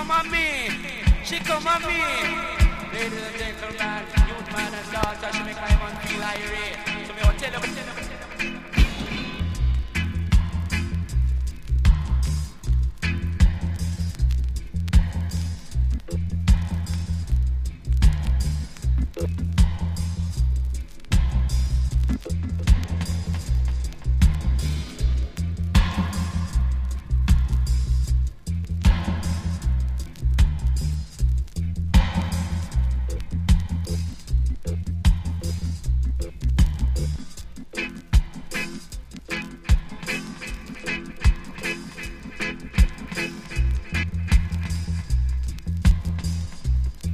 come on me. She come on me. Ladies and gentlemen, youth man and daughter, she make my man feel irate.